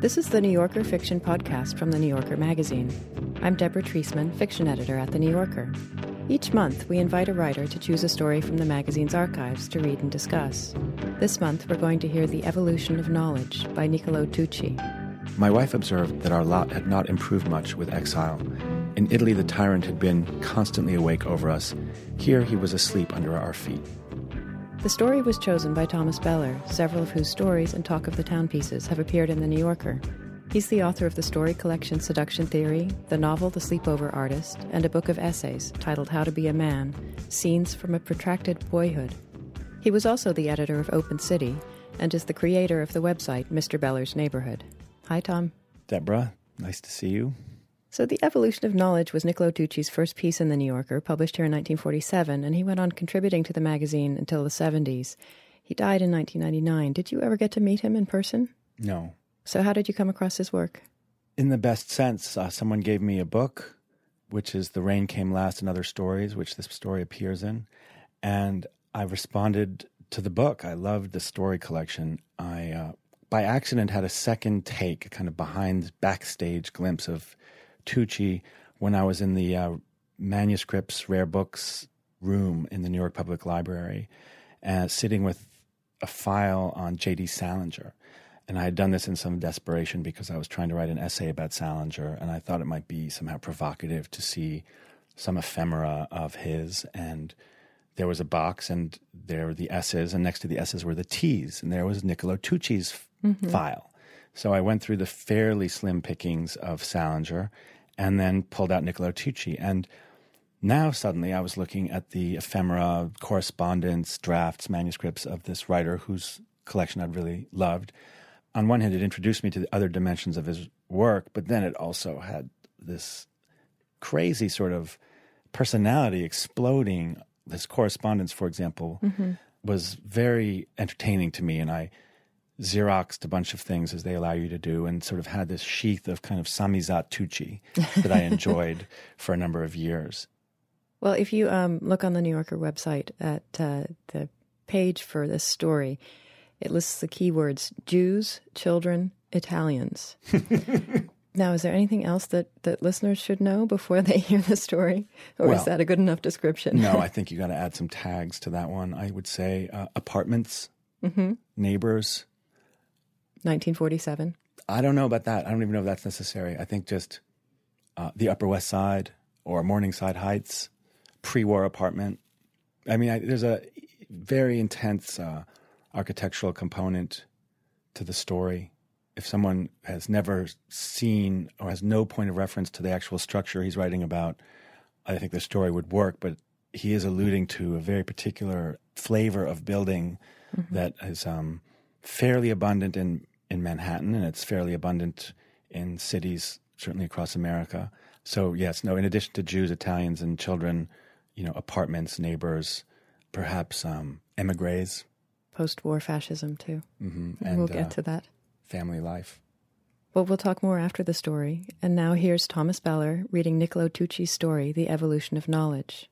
This is the New Yorker Fiction Podcast from The New Yorker magazine. I'm Deborah Treisman, fiction editor at The New Yorker. Each month, we invite a writer to choose a story from the magazine's archives to read and discuss. This month, we're going to hear The Evolution of Knowledge by Niccolò Tucci. My wife observed that our lot had not improved much with exile. In Italy, the tyrant had been constantly awake over us. Here, he was asleep under our feet. The story was chosen by Thomas Beller, several of whose stories and Talk of the Town pieces have appeared in The New Yorker. He's the author of the story collection Seduction Theory, the novel The Sleepover Artist, and a book of essays titled How to Be a Man, Scenes from a Protracted Boyhood. He was also the editor of Open City and is the creator of the website Mr. Beller's Neighborhood. Hi, Tom. Deborah, nice to see you. So The Evolution of Knowledge was Niccolò Tucci's first piece in The New Yorker, published here in 1947, and he went on contributing to the magazine until the 70s. He died in 1999. Did you ever get to meet him in person? No. So how did you come across his work? In the best sense, someone gave me a book, which is The Rain Came Last and Other Stories, which this story appears in, and I responded to the book. I loved the story collection. I, by accident, had a second take, a kind of backstage glimpse of Tucci when I was in the manuscripts, rare books room in the New York Public Library, sitting with a file on J.D. Salinger. And I had done this in some desperation because I was trying to write an essay about Salinger, and I thought it might be somehow provocative to see some ephemera of his. And there was a box, and there were the S's, and next to the S's were the T's, and there was Niccolò Tucci's file. So I went through the fairly slim pickings of Salinger and then pulled out Niccolò Tucci. And now suddenly I was looking at the ephemera, correspondence, drafts, manuscripts of this writer whose collection I'd really loved. On one hand, it introduced me to the other dimensions of his work, but then it also had this crazy sort of personality exploding. This correspondence, for example, was very entertaining to me, and I Xeroxed a bunch of things as they allow you to do and sort of had this sheath of kind of samizat Tucci that I enjoyed for a number of years. Well, if you look on the New Yorker website at the page for this story, it lists the keywords Jews, children, Italians. Now, is there anything else that listeners should know before they hear the story? Or is that a good enough description? No, I think you got to add some tags to that one. I would say apartments, neighbors. 1947? I don't know about that. I don't even know if that's necessary. I think just the Upper West Side or Morningside Heights, pre-war apartment. I mean, there's a very intense architectural component to the story. If someone has never seen or has no point of reference to the actual structure he's writing about, I think the story would work. But he is alluding to a very particular flavor of building that is fairly abundant in Manhattan, and it's fairly abundant in cities, certainly across America. So yes, no, in addition to Jews, Italians, and children, apartments, neighbors, perhaps emigres. Post-war fascism, too. And we'll get to that. Family life. Well, we'll talk more after the story. And now here's Thomas Beller reading Niccolò Tucci's story, The Evolution of Knowledge.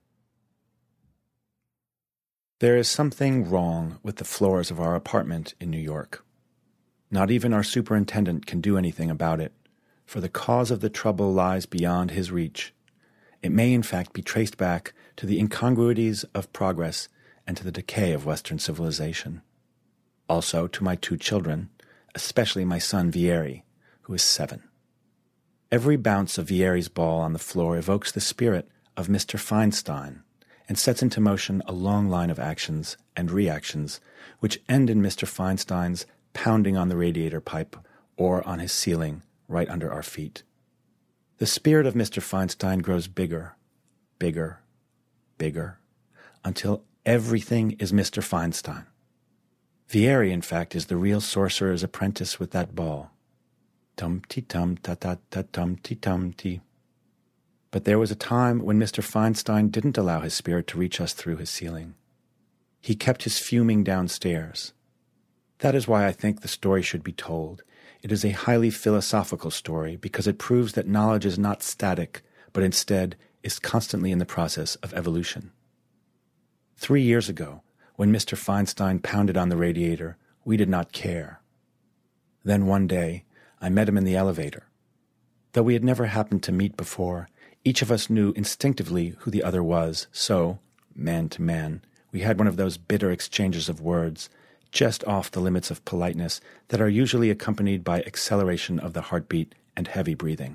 There is something wrong with the floors of our apartment in New York. Not even our superintendent can do anything about it, for the cause of the trouble lies beyond his reach. It may in fact be traced back to the incongruities of progress and to the decay of Western civilization. Also to my 2 children, especially my son Vieri, who is 7. Every bounce of Vieri's ball on the floor evokes the spirit of Mr. Feinstein and sets into motion a long line of actions and reactions which end in Mr. Feinstein's pounding on the radiator pipe or on his ceiling right under our feet. The spirit of Mr. Feinstein grows bigger, bigger, bigger, until everything is Mr. Feinstein. Vieri, in fact, is the real sorcerer's apprentice with that ball. Tum-ti-tum-ta-ta-ta-tum-ti-tum-ti. But there was a time when Mr. Feinstein didn't allow his spirit to reach us through his ceiling. He kept his fuming downstairs. That is why I think the story should be told. It is a highly philosophical story because it proves that knowledge is not static, but instead is constantly in the process of evolution. 3 years ago, when Mr. Feinstein pounded on the radiator, we did not care. Then one day, I met him in the elevator. Though we had never happened to meet before, each of us knew instinctively who the other was, so, man to man, we had one of those bitter exchanges of words, just off the limits of politeness, that are usually accompanied by acceleration of the heartbeat and heavy breathing.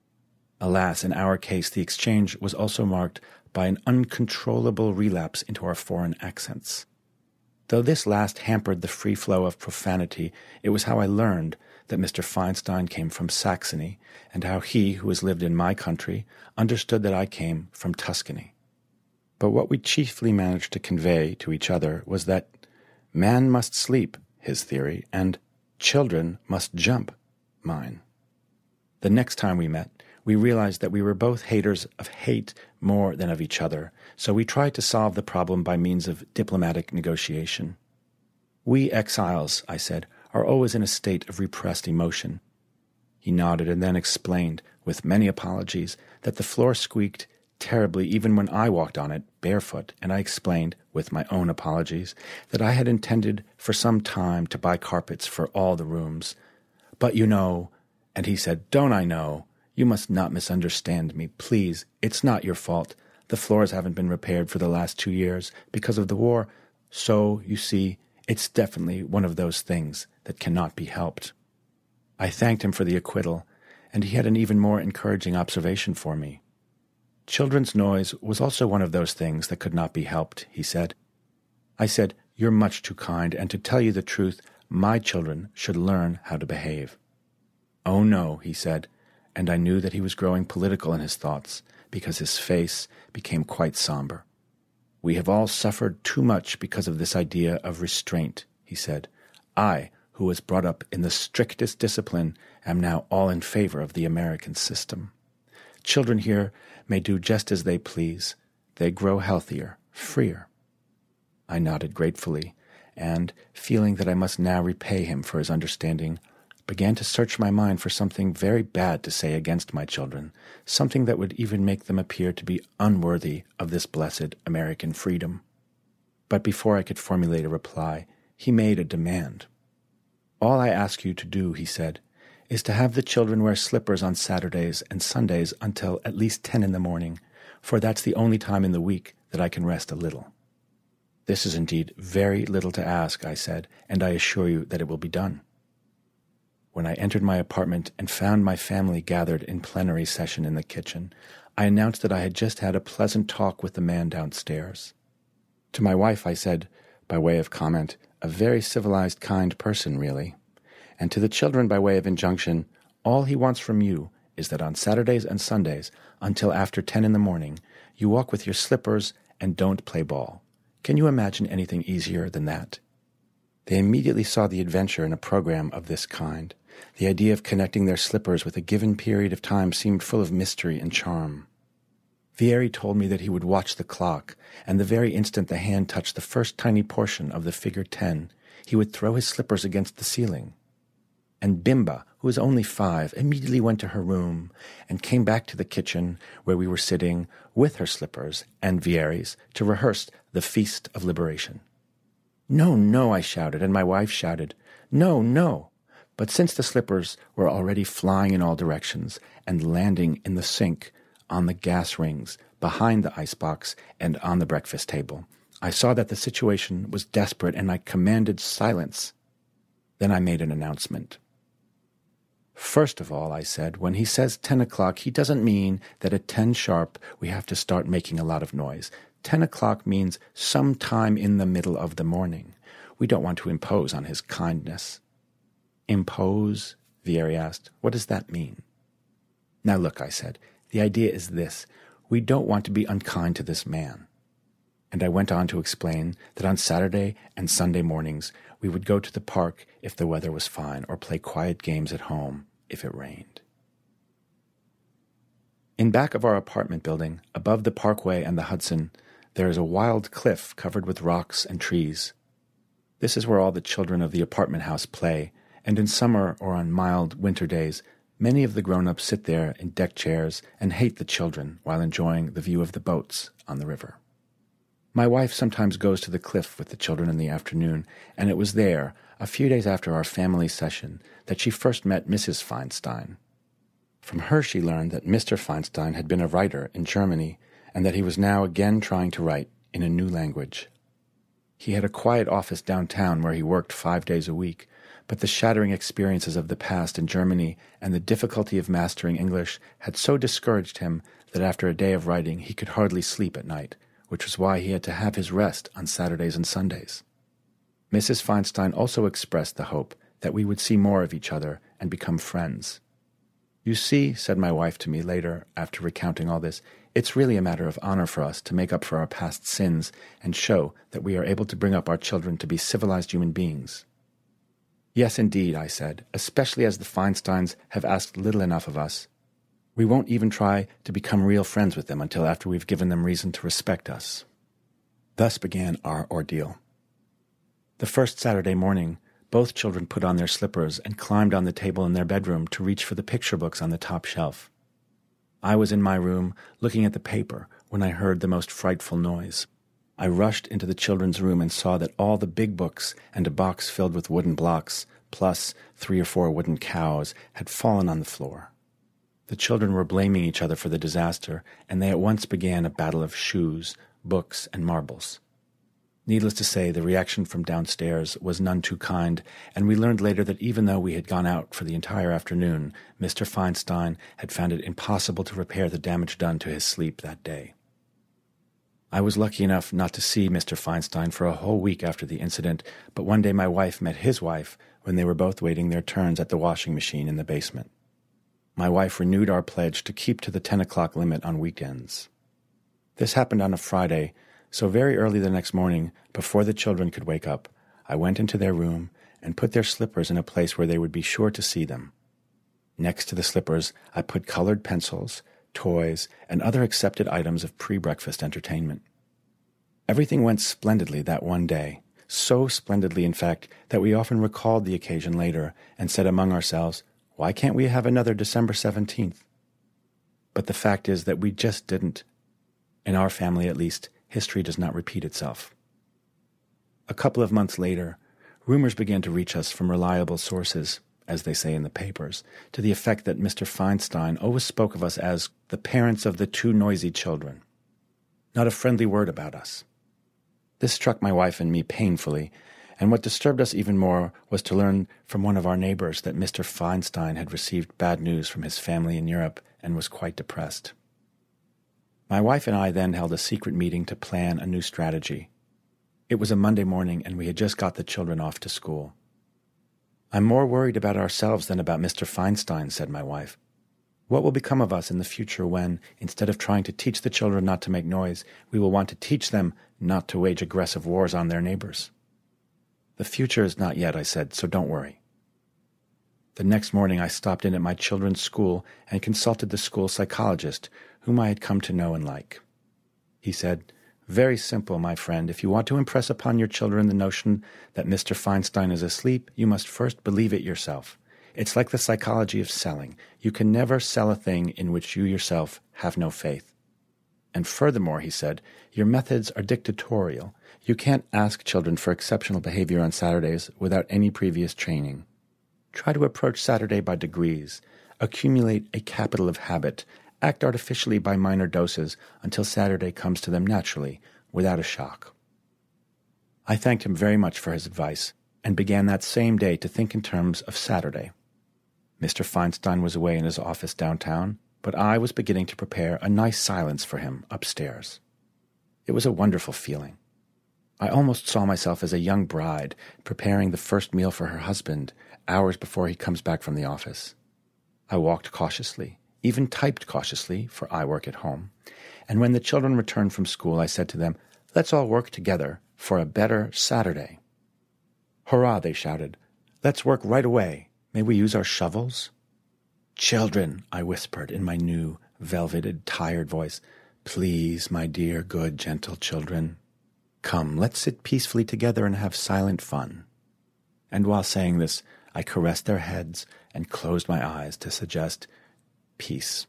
Alas, in our case, the exchange was also marked by an uncontrollable relapse into our foreign accents. Though this last hampered the free flow of profanity, it was how I learned that Mr. Feinstein came from Saxony, and how he, who has lived in my country, understood that I came from Tuscany. But what we chiefly managed to convey to each other was that man must sleep, his theory, and children must jump, mine. The next time we met, we realized that we were both haters of hate more than of each other, so we tried to solve the problem by means of diplomatic negotiation. We exiles, I said, are always in a state of repressed emotion. He nodded and then explained, with many apologies, that the floor squeaked terribly even when I walked on it barefoot, and I explained, with my own apologies, that I had intended for some time to buy carpets for all the rooms. But you know, and he said, don't I know? You must not misunderstand me, please. It's not your fault. The floors haven't been repaired for the last 2 years because of the war, so, you see, it's definitely one of those things that cannot be helped. I thanked him for the acquittal, and he had an even more encouraging observation for me. Children's noise was also one of those things that could not be helped, he said. I said, you're much too kind, and to tell you the truth, my children should learn how to behave. Oh no, he said, and I knew that he was growing political in his thoughts, because his face became quite somber. We have all suffered too much because of this idea of restraint, he said. I, who was brought up in the strictest discipline, am now all in favor of the American system. Children here may do just as they please. They grow healthier, freer. I nodded gratefully, and, feeling that I must now repay him for his understanding, began to search my mind for something very bad to say against my children, something that would even make them appear to be unworthy of this blessed American freedom. But before I could formulate a reply, he made a demand. All I ask you to do, he said, is to have the children wear slippers on Saturdays and Sundays until at least 10 in the morning, for that's the only time in the week that I can rest a little. This is indeed very little to ask, I said, and I assure you that it will be done. When I entered my apartment and found my family gathered in plenary session in the kitchen, I announced that I had just had a pleasant talk with the man downstairs. To my wife I said, by way of comment, a very civilized, kind person, really. And to the children by way of injunction, all he wants from you is that on Saturdays and Sundays, until after 10 in the morning, you walk with your slippers and don't play ball. Can you imagine anything easier than that? They immediately saw the adventure in a program of this kind. The idea of connecting their slippers with a given period of time seemed full of mystery and charm. Vieri told me that he would watch the clock, and the very instant the hand touched the first tiny portion of the figure 10, he would throw his slippers against the ceiling. And Bimba, who was only 5, immediately went to her room and came back to the kitchen where we were sitting with her slippers and Vieri's to rehearse the Feast of Liberation. No, no, I shouted, and my wife shouted, no, no. But since the slippers were already flying in all directions and landing in the sink, on the gas rings, behind the icebox, and on the breakfast table, I saw that the situation was desperate, and I commanded silence. Then I made an announcement. First of all, I said, when he says 10 o'clock, he doesn't mean that at 10 sharp we have to start making a lot of noise. 10 o'clock means sometime in the middle of the morning. We don't want to impose on his kindness. Impose? Vieri asked. What does that mean? Now look, I said, the idea is this. We don't want to be unkind to this man. And I went on to explain that on Saturday and Sunday mornings we would go to the park if the weather was fine, or play quiet games at home if it rained. In back of our apartment building, above the Parkway and the Hudson, there is a wild cliff covered with rocks and trees. This is where all the children of the apartment house play, and in summer or on mild winter days, many of the grown-ups sit there in deck chairs and hate the children while enjoying the view of the boats on the river. My wife sometimes goes to the cliff with the children in the afternoon, and it was there, a few days after our family session, that she first met Mrs. Feinstein. From her she learned that Mr. Feinstein had been a writer in Germany and that he was now again trying to write in a new language. He had a quiet office downtown where he worked 5 days a week, but the shattering experiences of the past in Germany and the difficulty of mastering English had so discouraged him that after a day of writing he could hardly sleep at night, which was why he had to have his rest on Saturdays and Sundays. Mrs. Feinstein also expressed the hope that we would see more of each other and become friends. "You see," said my wife to me later, after recounting all this, "it's really a matter of honor for us to make up for our past sins and show that we are able to bring up our children to be civilized human beings." "Yes, indeed," I said, "especially as the Feinsteins have asked little enough of us. We won't even try to become real friends with them until after we've given them reason to respect us." Thus began our ordeal. The first Saturday morning, both children put on their slippers and climbed on the table in their bedroom to reach for the picture books on the top shelf. I was in my room, looking at the paper, when I heard the most frightful noise. I rushed into the children's room and saw that all the big books and a box filled with wooden blocks, plus 3 or 4 wooden cows, had fallen on the floor. The children were blaming each other for the disaster, and they at once began a battle of shoes, books, and marbles. Needless to say, the reaction from downstairs was none too kind, and we learned later that even though we had gone out for the entire afternoon, Mr. Feinstein had found it impossible to repair the damage done to his sleep that day. I was lucky enough not to see Mr. Feinstein for a whole week after the incident, but one day my wife met his wife when they were both waiting their turns at the washing machine in the basement. My wife renewed our pledge to keep to the 10 o'clock limit on weekends. This happened on a Friday, so very early the next morning, before the children could wake up, I went into their room and put their slippers in a place where they would be sure to see them. Next to the slippers, I put colored pencils, toys, and other accepted items of pre-breakfast entertainment. Everything went splendidly that one day, so splendidly, in fact, that we often recalled the occasion later and said among ourselves, "Why can't we have another December 17th? But the fact is that we just didn't. In our family, at least, history does not repeat itself. A couple of months later, rumors began to reach us from reliable sources, as they say in the papers, to the effect that Mr. Feinstein always spoke of us as the parents of the 2 noisy children. Not a friendly word about us. This struck my wife and me painfully, and what disturbed us even more was to learn from one of our neighbors that Mr. Feinstein had received bad news from his family in Europe and was quite depressed. My wife and I then held a secret meeting to plan a new strategy. It was a Monday morning, and we had just got the children off to school. "I'm more worried about ourselves than about Mr. Feinstein," said my wife. "What will become of us in the future when, instead of trying to teach the children not to make noise, we will want to teach them not to wage aggressive wars on their neighbors?" "The future is not yet," I said, "so don't worry." The next morning I stopped in at my children's school and consulted the school psychologist, whom I had come to know and like. He said, "Very simple, my friend. If you want to impress upon your children the notion that Mr. Feinstein is asleep, you must first believe it yourself. It's like the psychology of selling. You can never sell a thing in which you yourself have no faith. And furthermore," he said, "your methods are dictatorial. You can't ask children for exceptional behavior on Saturdays without any previous training. Try to approach Saturday by degrees, accumulate a capital of habit, act artificially by minor doses until Saturday comes to them naturally, without a shock." I thanked him very much for his advice, and began that same day to think in terms of Saturday. Mr. Feinstein was away in his office downtown, but I was beginning to prepare a nice silence for him upstairs. It was a wonderful feeling. I almost saw myself as a young bride preparing the first meal for her husband hours before he comes back from the office. I walked cautiously, even typed cautiously, for I work at home, and when the children returned from school, I said to them, "Let's all work together for a better Saturday." "Hurrah," they shouted. "Let's work right away. May we use our shovels?" "Children," I whispered in my new, velveted, tired voice, "please, my dear, good, gentle children. Come, let's sit peacefully together and have silent fun." And while saying this, I caressed their heads and closed my eyes to suggest peace.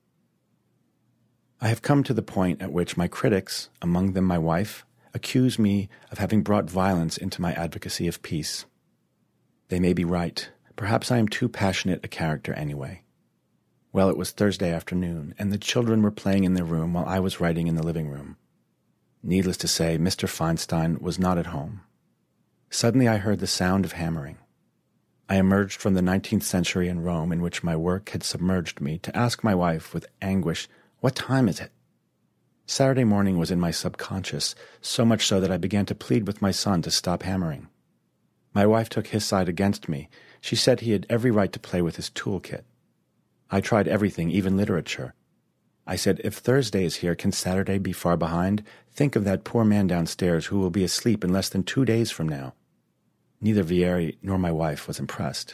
I have come to the point at which my critics, among them my wife, accuse me of having brought violence into my advocacy of peace. They may be right. Perhaps I am too passionate a character anyway. Well, it was Thursday afternoon, and the children were playing in their room while I was writing in the living room. Needless to say, Mr. Feinstein was not at home. Suddenly I heard the sound of hammering. I emerged from the 19th century in Rome in which my work had submerged me to ask my wife with anguish, "What time is it?" Saturday morning was in my subconscious, so much so that I began to plead with my son to stop hammering. My wife took his side against me. She said he had every right to play with his toolkit. I tried everything, even literature. I said, if Thursday is here, can Saturday be far behind? Think of that poor man downstairs who will be asleep in less than 2 days from now. Neither Vieri nor my wife was impressed.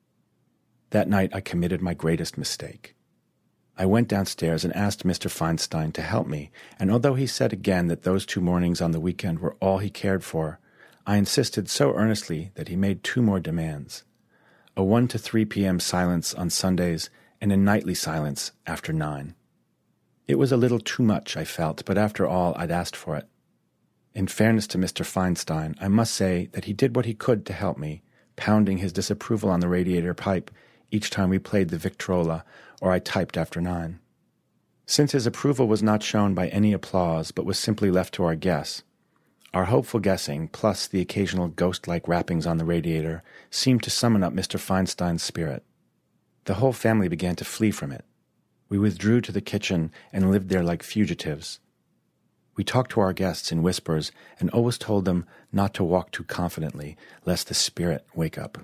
That night I committed my greatest mistake. I went downstairs and asked Mr. Feinstein to help me, and although he said again that those 2 mornings on the weekend were all he cared for, I insisted so earnestly that he made 2 more demands: a 1 to 3 p.m. silence on Sundays and a nightly silence after 9. It was a little too much, I felt, but after all, I'd asked for it. In fairness to Mr. Feinstein, I must say that he did what he could to help me, pounding his disapproval on the radiator pipe each time we played the Victrola or I typed after 9. Since his approval was not shown by any applause but was simply left to our guess, our hopeful guessing, plus the occasional ghost-like rappings on the radiator, seemed to summon up Mr. Feinstein's spirit. The whole family began to flee from it. We withdrew to the kitchen and lived there like fugitives. We talked to our guests in whispers and always told them not to walk too confidently, lest the spirit wake up.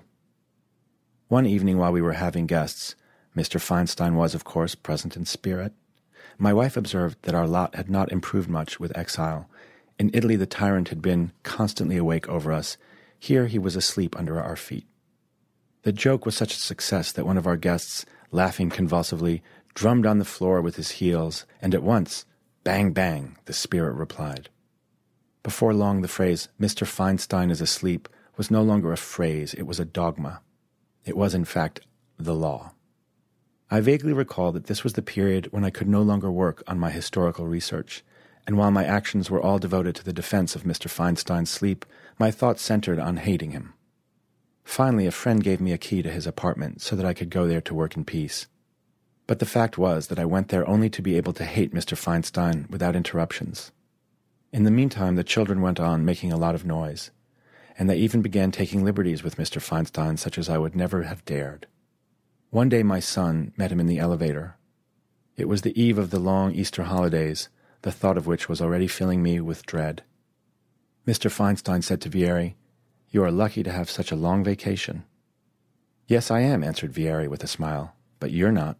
One evening while we were having guests, Mr. Feinstein was, of course, present in spirit. My wife observed that our lot had not improved much with exile. In Italy the tyrant had been constantly awake over us. Here he was asleep under our feet. The joke was such a success that one of our guests, laughing convulsively, drummed on the floor with his heels, and at once, bang, bang, the spirit replied. Before long the phrase, "Mr. Feinstein is asleep," was no longer a phrase, it was a dogma. It was, in fact, the law. I vaguely recall that this was the period when I could no longer work on my historical research, and while my actions were all devoted to the defense of Mr. Feinstein's sleep, my thoughts centered on hating him. Finally, a friend gave me a key to his apartment so that I could go there to work in peace. But the fact was that I went there only to be able to hate Mr. Feinstein without interruptions. In the meantime, the children went on making a lot of noise, and they even began taking liberties with Mr. Feinstein such as I would never have dared. One day my son met him in the elevator. It was the eve of the long Easter holidays, the thought of which was already filling me with dread. Mr. Feinstein said to Vieri, "You are lucky to have such a long vacation." "Yes, I am," answered Vieri with a smile, "but you're not."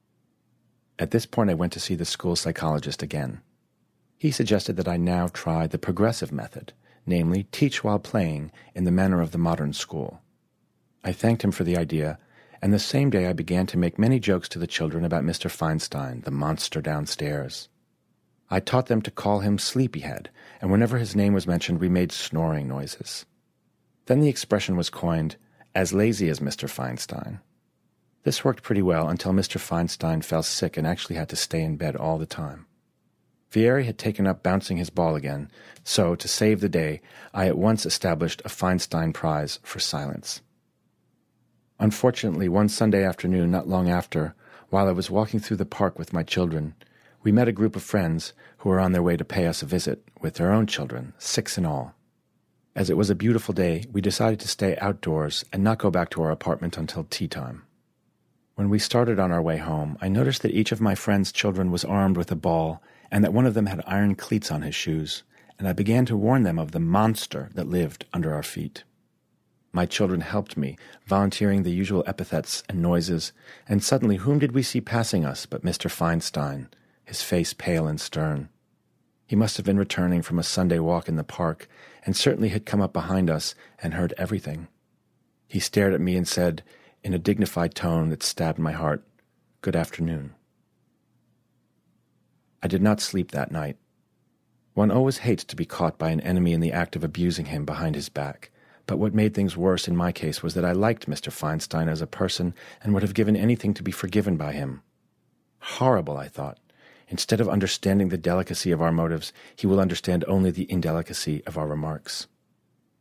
At this point I went to see the school psychologist again. He suggested that I now try the progressive method, namely, teach while playing in the manner of the modern school. I thanked him for the idea, and the same day I began to make many jokes to the children about Mr. Feinstein, the monster downstairs. I taught them to call him Sleepyhead, and whenever his name was mentioned we made snoring noises. Then the expression was coined, "as lazy as Mr. Feinstein." This worked pretty well until Mr. Feinstein fell sick and actually had to stay in bed all the time. Vieri had taken up bouncing his ball again, so, to save the day, I at once established a Feinstein Prize for silence. Unfortunately, one Sunday afternoon not long after, while I was walking through the park with my children, we met a group of friends who were on their way to pay us a visit with their own children, 6 in all. As it was a beautiful day, we decided to stay outdoors and not go back to our apartment until tea time. When we started on our way home, I noticed that each of my friends' children was armed with a ball and that one of them had iron cleats on his shoes, and I began to warn them of the monster that lived under our feet. My children helped me, volunteering the usual epithets and noises, and suddenly whom did we see passing us but Mr. Feinstein, his face pale and stern. He must have been returning from a Sunday walk in the park, and certainly had come up behind us and heard everything. He stared at me and said, in a dignified tone that stabbed my heart, "Good afternoon." I did not sleep that night. One always hates to be caught by an enemy in the act of abusing him behind his back, but what made things worse in my case was that I liked Mr. Feinstein as a person and would have given anything to be forgiven by him. Horrible, I thought. Instead of understanding the delicacy of our motives, he will understand only the indelicacy of our remarks.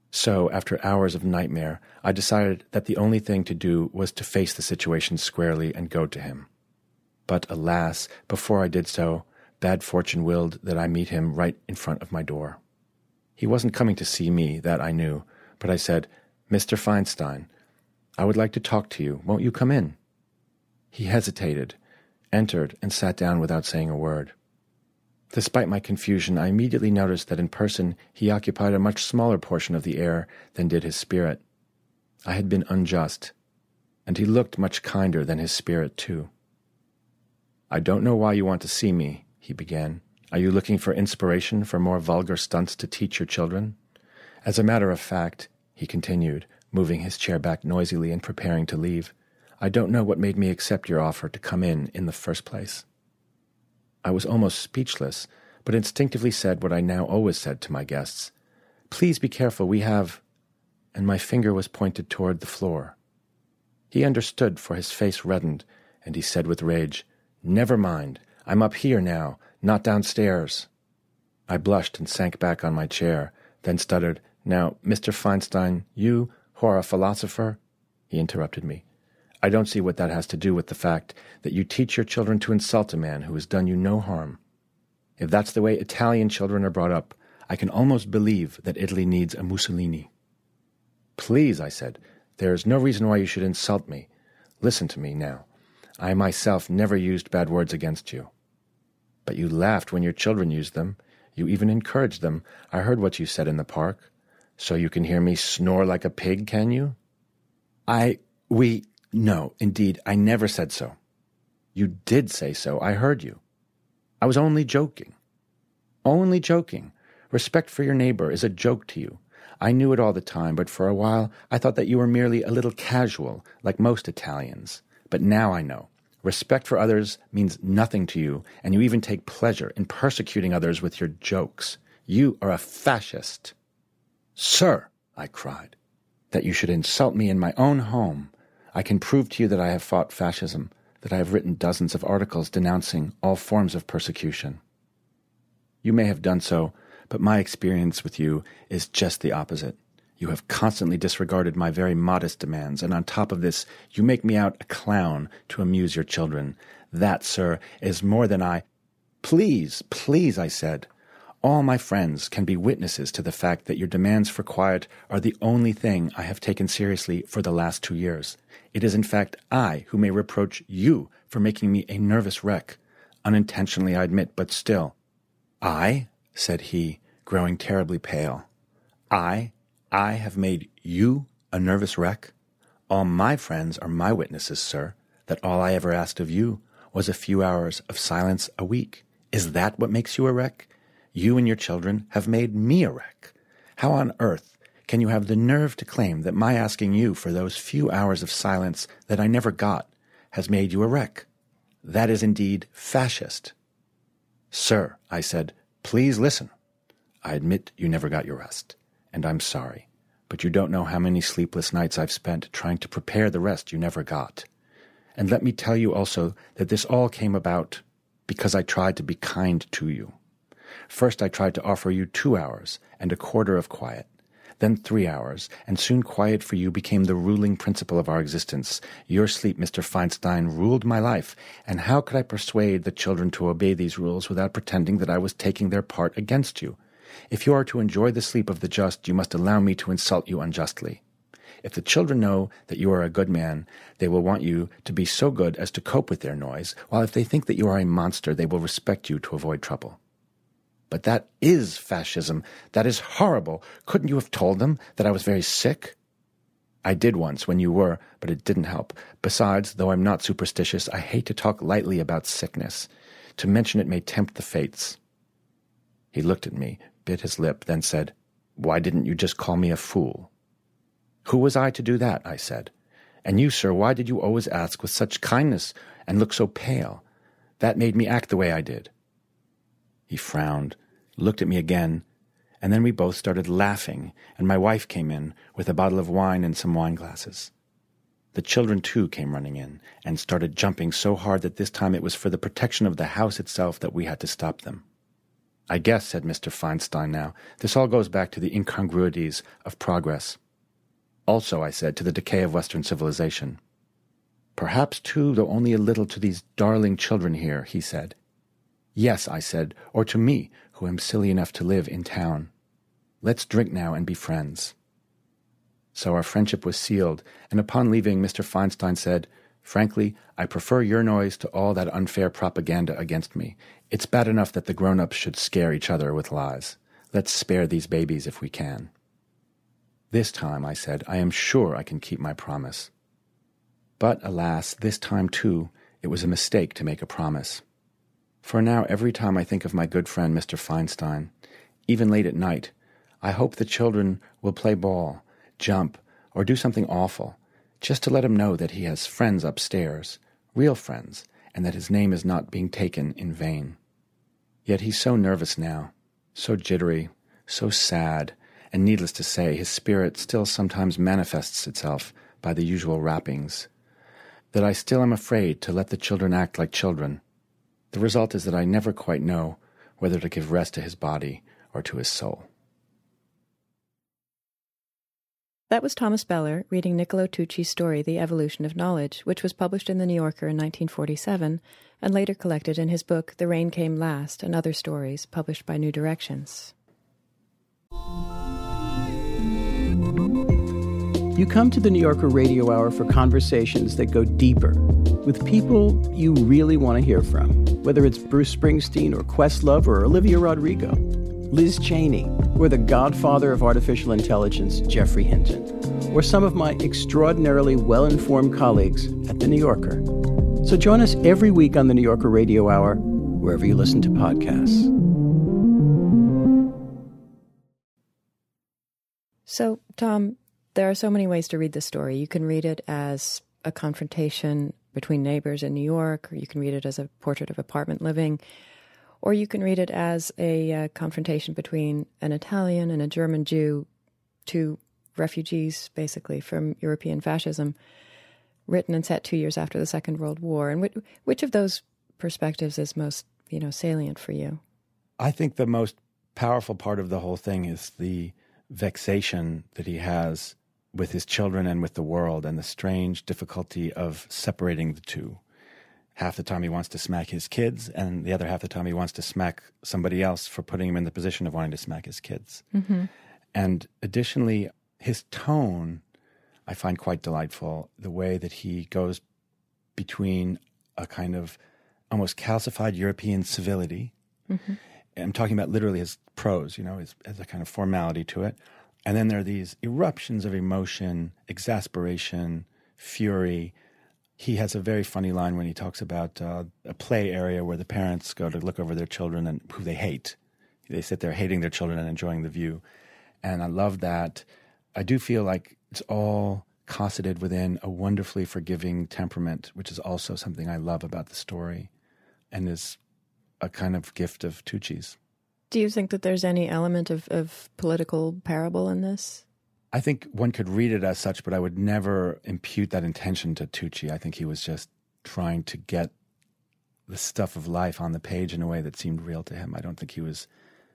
So, after hours of nightmare, I decided that the only thing to do was to face the situation squarely and go to him. But alas, before I did so, bad fortune willed that I meet him right in front of my door. He wasn't coming to see me, that I knew, but I said, "Mr. Feinstein, I would like to talk to you. Won't you come in?" He hesitated, entered, and sat down without saying a word. Despite my confusion, I immediately noticed that in person he occupied a much smaller portion of the air than did his spirit. I had been unjust, and he looked much kinder than his spirit, too. "I don't know why you want to see me," he began. "Are you looking for inspiration for more vulgar stunts to teach your children? As a matter of fact," he continued, moving his chair back noisily and preparing to leave, "I don't know what made me accept your offer to come in the first place." I was almost speechless, but instinctively said what I now always said to my guests. "Please be careful, we have—" and my finger was pointed toward the floor. He understood, for his face reddened, and he said with rage, "Never mind, I'm up here now, not downstairs." I blushed and sank back on my chair, then stuttered, "Now, Mr. Feinstein, you, who are a philosopher—" He interrupted me. "I don't see what that has to do with the fact that you teach your children to insult a man who has done you no harm. If that's the way Italian children are brought up, I can almost believe that Italy needs a Mussolini." "Please," I said, "there is no reason why you should insult me. Listen to me now. I myself never used bad words against you." "But you laughed when your children used them. You even encouraged them. I heard what you said in the park. So you can hear me snore like a pig, can you?" No, indeed, I never said so." "You did say so. I heard you." "I was only joking." "Only joking. Respect for your neighbor is a joke to you. I knew it all the time, but for a while I thought that you were merely a little casual, like most Italians. But now I know. Respect for others means nothing to you, and you even take pleasure in persecuting others with your jokes. You are a fascist." "Sir," I cried, "that you should insult me in my own home. I can prove to you that I have fought fascism, that I have written dozens of articles denouncing all forms of persecution." "You may have done so, but my experience with you is just the opposite. You have constantly disregarded my very modest demands, and on top of this, you make me out a clown to amuse your children. That, sir, is more than I—" "Please, please," I said. "All my friends can be witnesses to the fact that your demands for quiet are the only thing I have taken seriously for the last 2 years. It is in fact I who may reproach you for making me a nervous wreck. Unintentionally, I admit, but still." "I?" said he, growing terribly pale. I have made you a nervous wreck? All my friends are my witnesses, sir, that all I ever asked of you was a few hours of silence a week. Is that what makes you a wreck? You and your children have made me a wreck. How on earth can you have the nerve to claim that my asking you for those few hours of silence that I never got has made you a wreck? That is indeed fascist." "Sir," I said, "please listen. I admit you never got your rest, and I'm sorry, but you don't know how many sleepless nights I've spent trying to prepare the rest you never got. And let me tell you also that this all came about because I tried to be kind to you. First I tried to offer you 2 hours and a quarter of quiet, then 3 hours, and soon quiet for you became the ruling principle of our existence. Your sleep, Mr. Feinstein, ruled my life, and how could I persuade the children to obey these rules without pretending that I was taking their part against you? If you are to enjoy the sleep of the just, you must allow me to insult you unjustly. If the children know that you are a good man, they will want you to be so good as to cope with their noise, while if they think that you are a monster, they will respect you to avoid trouble." "But that is fascism. That is horrible. Couldn't you have told them that I was very sick?" "I did once when you were, but it didn't help. Besides, though I'm not superstitious, I hate to talk lightly about sickness. To mention it may tempt the fates." He looked at me, bit his lip, then said, "Why didn't you just call me a fool?" "Who was I to do that?" I said. "And you, sir, why did you always ask with such kindness and look so pale? That made me act the way I did." He frowned, looked at me again, and then we both started laughing, and my wife came in with a bottle of wine and some wine glasses. The children, too, came running in, and started jumping so hard that this time it was for the protection of the house itself that we had to stop them. "I guess," said Mr. Feinstein now, "this all goes back to the incongruities of progress. Also," I said, "to the decay of Western civilization." "Perhaps, too, though only a little, to these darling children here," he said. "Yes," I said, "or to me, who am silly enough to live in town. Let's drink now and be friends." So our friendship was sealed, and upon leaving, Mr. Feinstein said, "Frankly, I prefer your noise to all that unfair propaganda against me. It's bad enough that the grown-ups should scare each other with lies. Let's spare these babies if we can." "This time," I said, "I am sure I can keep my promise." But, alas, this time, too, it was a mistake to make a promise. For now, every time I think of my good friend Mr. Feinstein, even late at night, I hope the children will play ball, jump, or do something awful, just to let him know that he has friends upstairs, real friends, and that his name is not being taken in vain. Yet he's so nervous now, so jittery, so sad, and needless to say, his spirit still sometimes manifests itself by the usual wrappings, that I still am afraid to let the children act like children. The result is that I never quite know whether to give rest to his body or to his soul. That was Thomas Beller reading Niccolo Tucci's story, The Evolution of Knowledge, which was published in The New Yorker in 1947 and later collected in his book The Rain Came Last and Other Stories, published by New Directions. You come to the New Yorker Radio Hour for conversations that go deeper with people you really want to hear from, whether it's Bruce Springsteen or Questlove or Olivia Rodrigo, Liz Cheney, or the godfather of artificial intelligence, Geoffrey Hinton, or some of my extraordinarily well-informed colleagues at The New Yorker. So join us every week on the New Yorker Radio Hour, wherever you listen to podcasts. So, Tom, there are so many ways to read this story. You can read it as a confrontation between neighbors in New York, or you can read it as a portrait of apartment living, or you can read it as a confrontation between an Italian and a German Jew, two refugees, basically, from European fascism, written and set 2 years after the Second World War. And which of those perspectives is most, salient for you? I think the most powerful part of the whole thing is the vexation that he has with his children and with the world, and the strange difficulty of separating the two. Half the time he wants to smack his kids, and the other half the time he wants to smack somebody else for putting him in the position of wanting to smack his kids. Mm-hmm. And additionally, his tone I find quite delightful, the way that he goes between a kind of almost calcified European civility. Mm-hmm. I'm talking about literally his prose, as a kind of formality to it. And then there are these eruptions of emotion, exasperation, fury. He has a very funny line when he talks about a play area where the parents go to look over their children and who they hate. They sit there hating their children and enjoying the view. And I love that. I do feel like it's all cosseted within a wonderfully forgiving temperament, which is also something I love about the story and is a kind of gift of Tucci's. Do you think that there's any element of political parable in this? I think one could read it as such, but I would never impute that intention to Tucci. I think he was just trying to get the stuff of life on the page in a way that seemed real to him. I don't think he was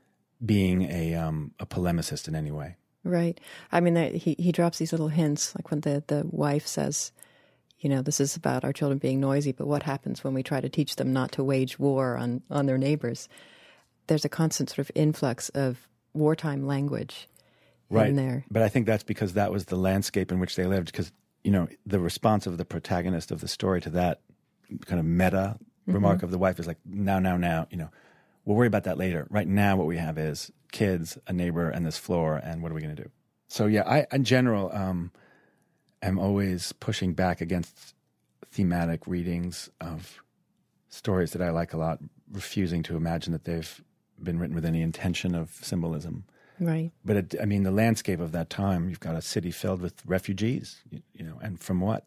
being a polemicist in any way. Right. I mean, he drops these little hints, like when the wife says, this is about our children being noisy, but what happens when we try to teach them not to wage war on their neighbors? There's a constant sort of influx of wartime language in there. But I think that's because that was the landscape in which they lived, because, the response of the protagonist of the story to that kind of meta remark of the wife is like, now, we'll worry about that later. Right now what we have is kids, a neighbor, and this floor, and what are we going to do? So yeah, I, in general, am always pushing back against thematic readings of stories that I like a lot, refusing to imagine that they've been written with any intention of symbolism. Right. But the landscape of that time, you've got a city filled with refugees, and from what?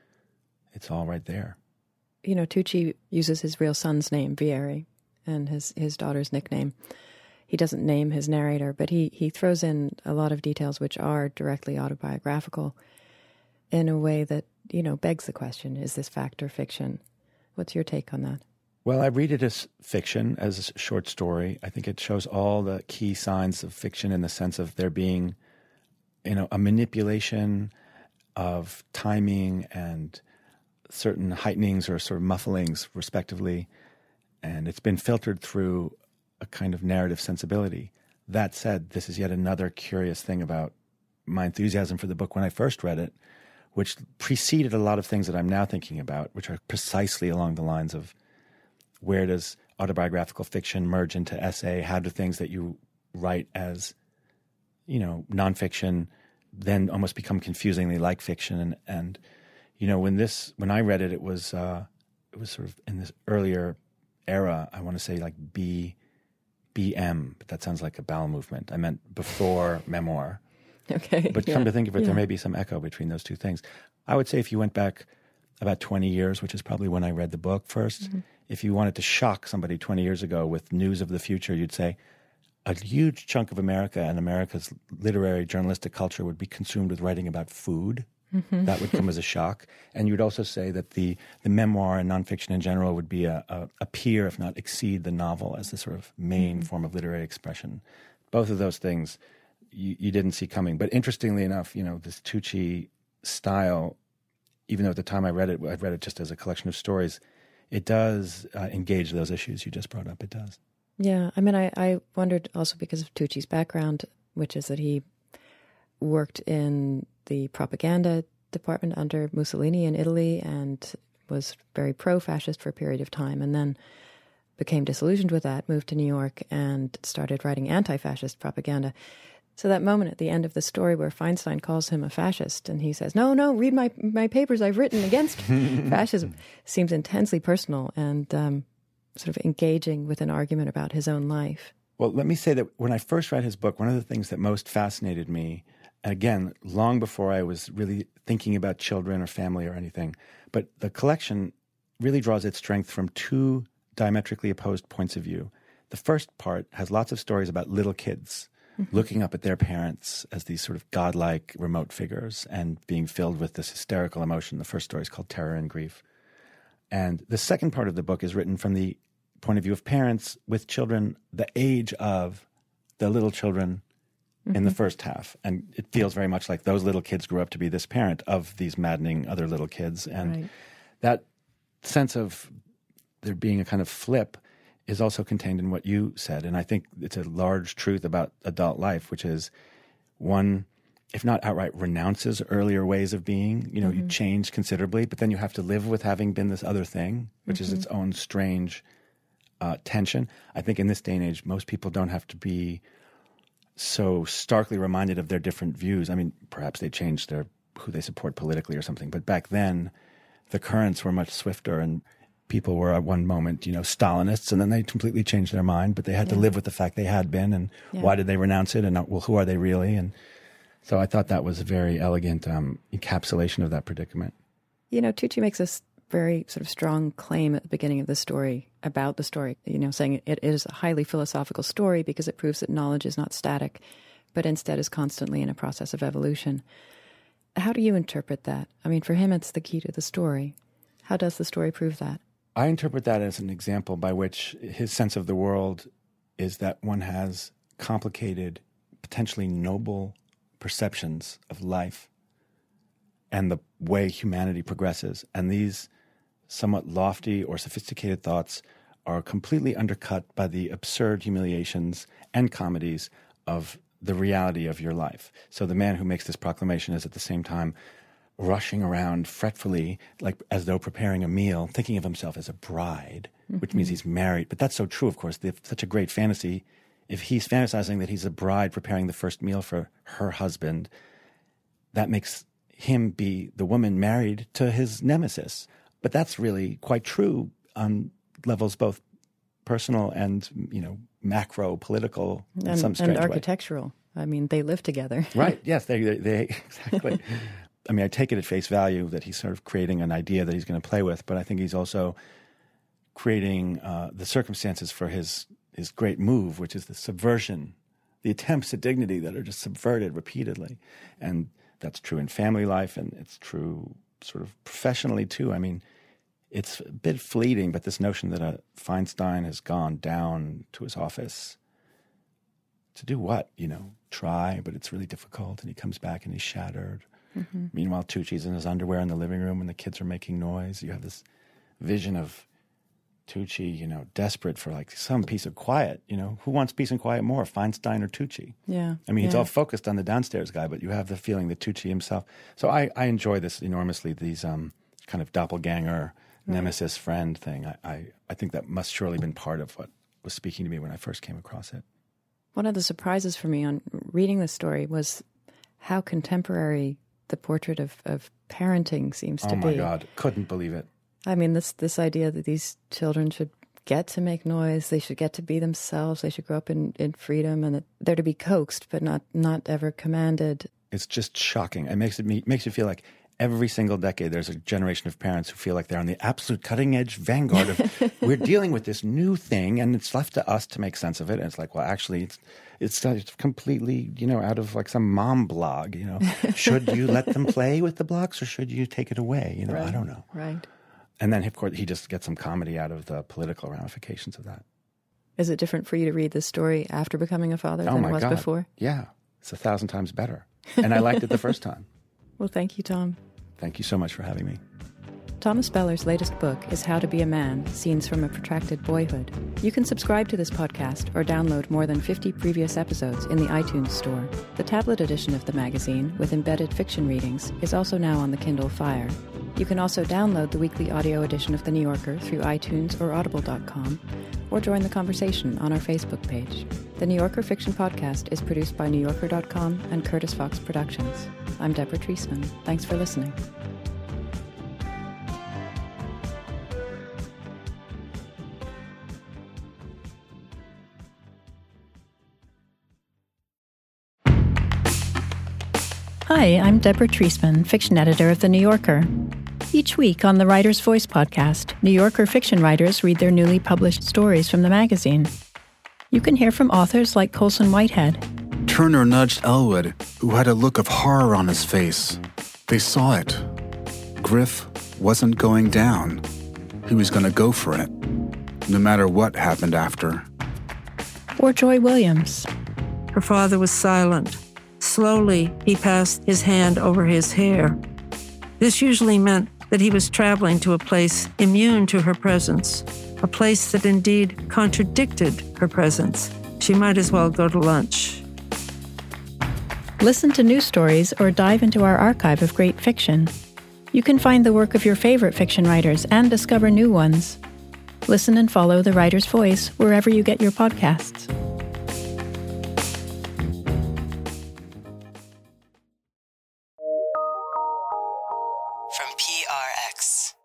It's all right there. Tucci uses his real son's name, Vieri, and his daughter's nickname. He doesn't name his narrator, but he throws in a lot of details which are directly autobiographical in a way that, begs the question, is this fact or fiction? What's your take on that? Well, I read it as fiction, as a short story. I think it shows all the key signs of fiction in the sense of there being, a manipulation of timing and certain heightenings or sort of mufflings, respectively. And it's been filtered through a kind of narrative sensibility. That said, this is yet another curious thing about my enthusiasm for the book when I first read it, which preceded a lot of things that I'm now thinking about, which are precisely along the lines of where does autobiographical fiction merge into essay? How do things that you write as, nonfiction then almost become confusingly like fiction? And when I read it, it was sort of in this earlier era. I want to say like BM, but that sounds like a bowel movement. I meant before memoir. Okay. But come to think of it, there may be some echo between those two things. I would say if you went back about 20 years, which is probably when I read the book first, if you wanted to shock somebody 20 years ago with news of the future, you'd say a huge chunk of America and America's literary journalistic culture would be consumed with writing about food. That would come as a shock. And you'd also say that the memoir and nonfiction in general would be a peer, if not exceed, the novel as the sort of main form of literary expression. Both of those things you didn't see coming. But interestingly enough, this Tucci style, even though at the time I read it just as a collection of stories, it does engage those issues you just brought up. It does. Yeah. I mean, I wondered also because of Tucci's background, which is that he worked in the propaganda department under Mussolini in Italy and was very pro-fascist for a period of time, and then became disillusioned with that, moved to New York and started writing anti-fascist propaganda. So that moment at the end of the story where Feinstein calls him a fascist and he says, no, read my papers I've written against fascism, seems intensely personal and sort of engaging with an argument about his own life. Well, let me say that when I first read his book, one of the things that most fascinated me, again, long before I was really thinking about children or family or anything, but the collection really draws its strength from two diametrically opposed points of view. The first part has lots of stories about little kids looking up at their parents as these sort of godlike remote figures and being filled with this hysterical emotion. The first story is called Terror and Grief. And the second part of the book is written from the point of view of parents with children the age of the little children in the first half. And it feels very much like those little kids grew up to be this parent of these maddening other little kids. And that sense of there being a kind of flip is also contained in what you said. And I think it's a large truth about adult life, which is one, if not outright renounces earlier ways of being, you change considerably, but then you have to live with having been this other thing, which is its own strange tension. I think in this day and age, most people don't have to be so starkly reminded of their different views. I mean, perhaps they changed who they support politically or something, but back then the currents were much swifter and people were at one moment, Stalinists, and then they completely changed their mind, but they had to live with the fact they had been, and why did they renounce it, and who are they really? And so I thought that was a very elegant encapsulation of that predicament. Tucci makes this very sort of strong claim at the beginning of the story about the story, saying it is a highly philosophical story because it proves that knowledge is not static, but instead is constantly in a process of evolution. How do you interpret that? I mean, for him, it's the key to the story. How does the story prove that? I interpret that as an example by which his sense of the world is that one has complicated, potentially noble perceptions of life and the way humanity progresses. And these somewhat lofty or sophisticated thoughts are completely undercut by the absurd humiliations and comedies of the reality of your life. So the man who makes this proclamation is at the same time rushing around fretfully, like as though preparing a meal, thinking of himself as a bride, which means he's married. But that's so true, of course. They have such a great fantasy. If he's fantasizing that he's a bride preparing the first meal for her husband, that makes him be the woman married to his nemesis. But that's really quite true on levels both personal and, macro political in some strange way. And architectural. I mean, they live together. Right. Yes, they exactly. I mean, I take it at face value that he's sort of creating an idea that he's going to play with, but I think he's also creating the circumstances for his great move, which is the subversion, the attempts at dignity that are just subverted repeatedly. And that's true in family life, and it's true sort of professionally too. I mean, it's a bit fleeting, but this notion that a Feinstein has gone down to his office to do what? Try, but it's really difficult, and he comes back and he's shattered. Mm-hmm. Meanwhile, Tucci's in his underwear in the living room and the kids are making noise. You have this vision of Tucci, desperate for like some peace of quiet. Who wants peace and quiet more, Feinstein or Tucci? Yeah. I mean, he's all focused on the downstairs guy, but you have the feeling that Tucci himself. So I enjoy this enormously, these kind of doppelganger, nemesis friend thing. I think that must surely been part of what was speaking to me when I first came across it. One of the surprises for me on reading the story was how contemporary the portrait of parenting seems to be. Oh my God, couldn't believe it. I mean, this idea that these children should get to make noise, they should get to be themselves, they should grow up in freedom, and that they're to be coaxed but not ever commanded. It's just shocking. It makes you feel like every single decade there's a generation of parents who feel like they're on the absolute cutting edge vanguard of we're dealing with this new thing and it's left to us to make sense of it. And it's like, well, actually it's completely, out of like some mom blog, should you let them play with the blocks or should you take it away? Right. I don't know. Right. And then, of course, he just gets some comedy out of the political ramifications of that. Is it different for you to read this story after becoming a father than it was before? Yeah, it's 1,000 times better. And I liked it the first time. Well, thank you, Tom. Thank you so much for having me. Thomas Beller's latest book is How to Be a Man, Scenes from a Protracted Boyhood. You can subscribe to this podcast or download more than 50 previous episodes in the iTunes Store. The tablet edition of the magazine, with embedded fiction readings, is also now on the Kindle Fire. You can also download the weekly audio edition of The New Yorker through iTunes or audible.com, or join the conversation on our Facebook page. The New Yorker Fiction Podcast is produced by NewYorker.com and Curtis Fox Productions. I'm Deborah Treisman. Thanks for listening. Hi, I'm Deborah Treisman, fiction editor of The New Yorker. Each week on the Writer's Voice podcast, New Yorker fiction writers read their newly published stories from the magazine. You can hear from authors like Colson Whitehead. Turner nudged Elwood, who had a look of horror on his face. They saw it. Griff wasn't going down. He was going to go for it, no matter what happened after. Or Joy Williams. Her father was silent. Slowly, he passed his hand over his hair. This usually meant that he was traveling to a place immune to her presence, a place that indeed contradicted her presence. She might as well go to lunch. Listen to new stories or dive into our archive of great fiction. You can find the work of your favorite fiction writers and discover new ones. Listen and follow The Writer's Voice wherever you get your podcasts. From PRX.